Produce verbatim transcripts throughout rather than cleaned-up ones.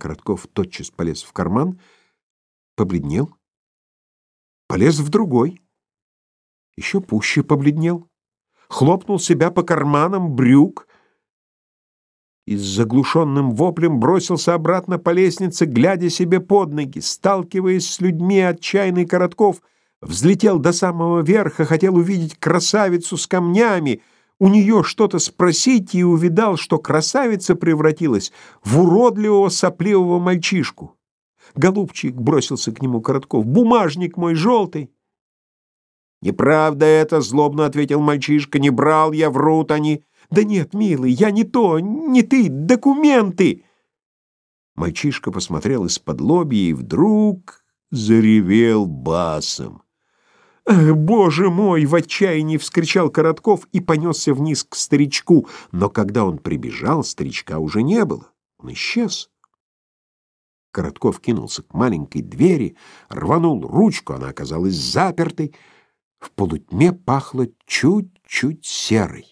Коротков тотчас полез в карман, побледнел, полез в другой, еще пуще побледнел, хлопнул себя по карманам брюк и с заглушенным воплем бросился обратно по лестнице, глядя себе под ноги. Сталкиваясь с людьми, отчаянный Коротков взлетел до самого верха, хотел увидеть красавицу с камнями, у нее что-то спросить, и увидал, что красавица превратилась в уродливого сопливого мальчишку. «Голубчик!» — бросился к нему Коротков. «Бумажник мой желтый!» «Неправда это!» — злобно ответил мальчишка. «Не брал я, врут они!» «Да нет, милый, я не то, не ты, документы!» Мальчишка посмотрел из-под лобья и вдруг заревел басом. «Ах, Боже мой!» — в отчаянии вскричал Коротков и понесся вниз к старичку. Но когда он прибежал, старичка уже не было. Он исчез. Коротков кинулся к маленькой двери, рванул ручку, она оказалась запертой. В полутьме пахло чуть-чуть серой.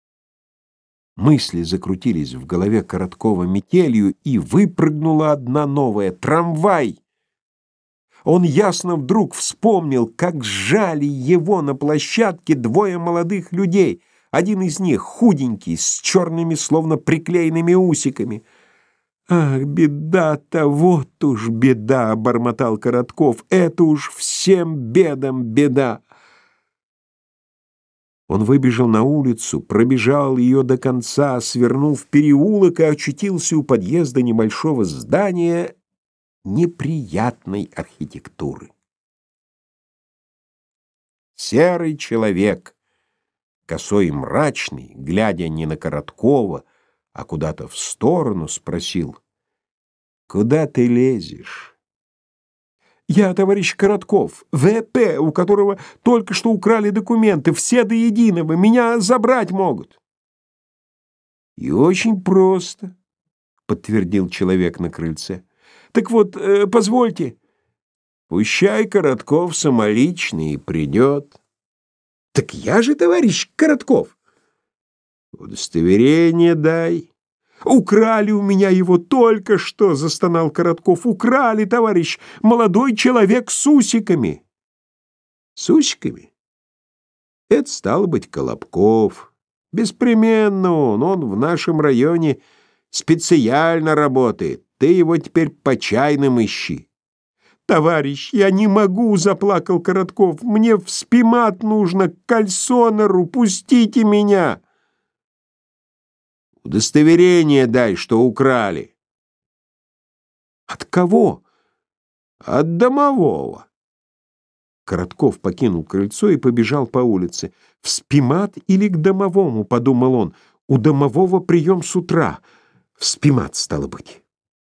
Мысли закрутились в голове Короткова метелью, и выпрыгнула одна новая — трамвай. Он ясно вдруг вспомнил, как сжали его на площадке двое молодых людей. Один из них худенький, с черными, словно приклеенными усиками. «Ах, беда-то, вот уж беда!» — бормотал Коротков. «Это уж всем бедам беда!» Он выбежал на улицу, пробежал ее до конца, свернул в переулок и очутился у подъезда небольшого здания неприятной архитектуры. Серый человек, косой и мрачный, глядя не на Короткова, а куда-то в сторону, спросил: «Куда ты лезешь?» «Я, товарищ Коротков, вэ пэ, у которого только что украли документы, все до единого, меня забрать могут». «И очень просто», — подтвердил человек на крыльце. «Так вот, э, позвольте». «Пущай Коротков самолично и придет». «Так я же, товарищ Коротков». «Удостоверение дай». «Украли у меня его только что», — застонал Коротков. «Украли, товарищ, молодой человек с усиками». «С усиками? Это, стало быть, Колобков. Беспременно он, он в нашем районе специально работает. Ты его теперь по чайным ищи». «Товарищ, я не могу», — заплакал Коротков. «Мне в Спимат нужно, к Кальсонеру, пустите меня». «Удостоверение дай, что украли». «От кого?» «От домового». Коротков покинул крыльцо и побежал по улице. «В Спимат или к домовому?» — подумал он. «У домового прием с утра. В Спимат, стало быть».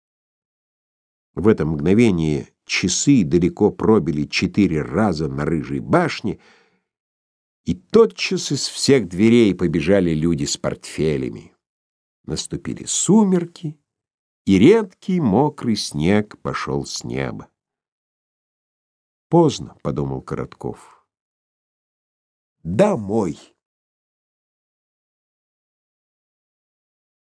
В это мгновение часы далеко пробили четыре раза на Рыжей башне, и тотчас из всех дверей побежали люди с портфелями. Наступили сумерки, и редкий мокрый снег пошел с неба. «Поздно», — подумал Коротков. «Домой».